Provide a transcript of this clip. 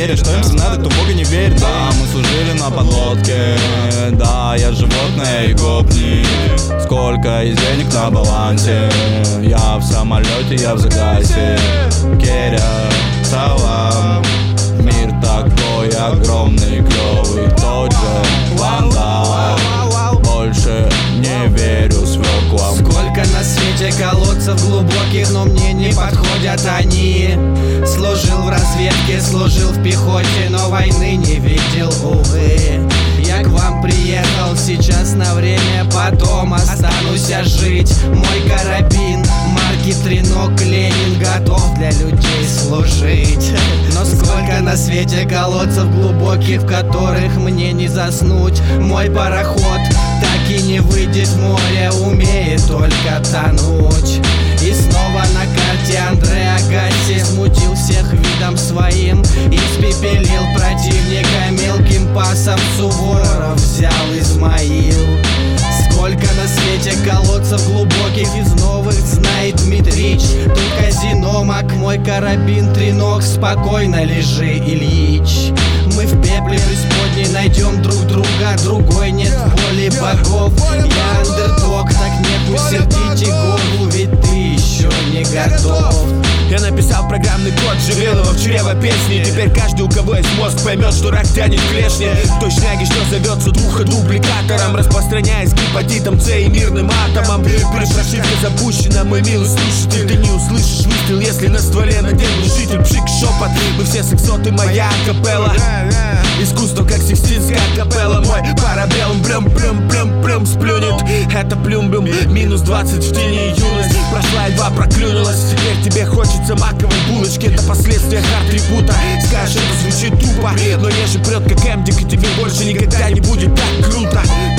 Керри, что им надо, кто в Бога не верит. Да, мы служили на подлодке. Да, я животное и гопник. Сколько есть денег на балансе? Я в самолете, я в загасе. Керри, салам. Мир такой огромный, клёвый, тот же вандал. Больше не верю свёклам. Сколько на свете колодцев глубоких, но мне не подходят они. Служил в разведке, служил в пехоте, но войны не видел, увы. Я к вам приехал сейчас на время, потом останусь жить. Мой карабин марки Тренок Ленин готов для людей служить. Но сколько на свете колодцев глубоких, в которых мне не заснуть. Мой пароход так и не выйдет в море, умеет только тонуть. И снова на карте Андре Агаси смутил всех видом своим. Испепелил противника мелким пасом, Суворов взял Измаил. Сколько на свете колодцев глубоких, из новых знает Дмитрич. Тут казино, мак, мой карабин Тренок, спокойно лежи, Ильич. Мы в пепле преисподней найдем друг друга, другой нет воли богов. Я андердог, так не усердите голову, ведь ты еще не готов. Я написал программный код, живел его в чрево песни. Теперь каждый, у кого есть мозг, поймет, что рак тянет клешни. Той шняги, что зовется двуходубликатором, распространяясь гепатитом С и мирным атомом. Прошивка запущена, мой милый слушатель. Ты не услышишь выстрел, если на стволе надет глушитель. Пшик, шепот, мы все сексоты, моя капелла. Искусство, как Сикстинская капелла. Мой парабеллум, блюм, сплюнет. Это плюм-блюм, минус 20 в тени юность. Прошла едва проклюнулась, теперь тебе хочется маковой булочки. Это последствия хард-трибута. Скажешь, это звучит тупо, но реже прет как эмдик, и тебе больше никогда не будет так круто.